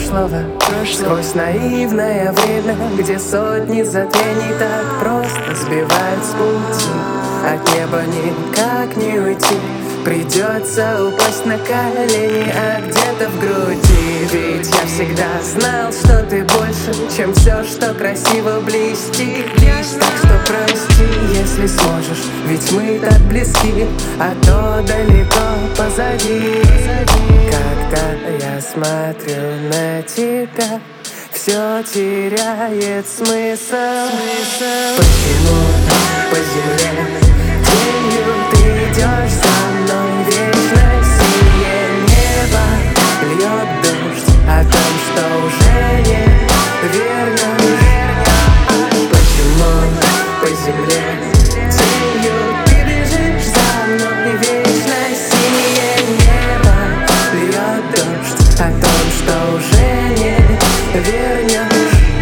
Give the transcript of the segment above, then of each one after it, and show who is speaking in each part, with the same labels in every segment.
Speaker 1: прошлого, сквозь наивное время, где сотни затмений так просто сбивают с пути. От неба никак не уйти, придется упасть на колени, а где-то в груди. Ведь я всегда знал, что ты больше, чем все, что красиво блестит. Так что прости, если сможешь, ведь мы так близки, а то далеко позади. Когда я смотрю на тебя, все теряет смысл. Почему по земле тенью ты идешь за мной? Вечно синее небо льет дождь о том, что уже не вернешь. Почему по земле тенью ты бежишь за мной? Вечно синее небо льет дождь о том, что уже не вернешь.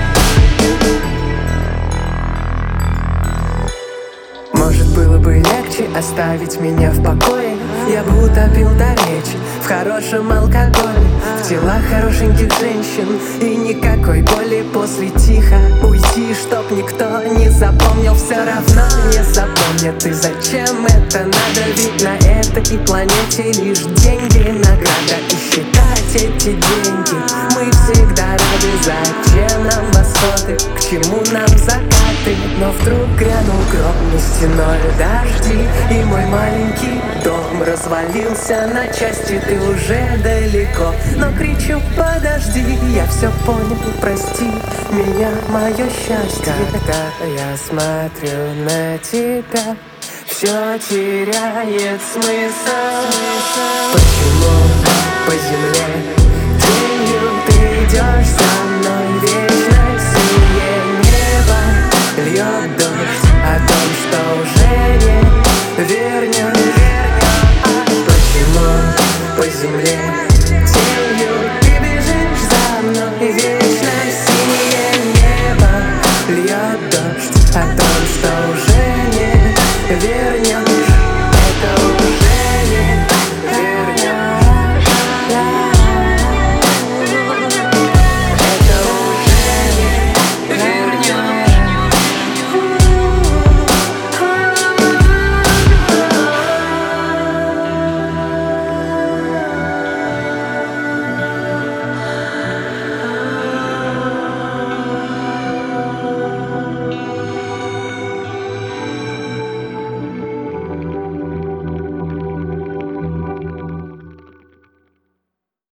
Speaker 1: Может, было бы легче оставить меня в покое. Я бы утопил до речи в хорошем алкоголе, в телах хорошеньких женщин и никакой боли. После тихо уйти, чтоб никто не запомнил. Все равно не запомнят. И зачем это надо? Ведь на этой планете лишь деньги, награда. И считать эти деньги мы всегда рады. Зачем нам восходы? К чему нам закаты? Но вдруг грянул гром, и стеной дожди, и мой маленький дом развалился на части. Ты уже далеко, но кричу: подожди. Я все понял, прости меня, мое счастье. Когда я смотрю на тебя, все теряет смысл. Почему по земле тенью ты идешь за мной? Вечно синее небо льет дождь о том, что уже не вернешь. Почему по земле тенью ты бежишь за мной?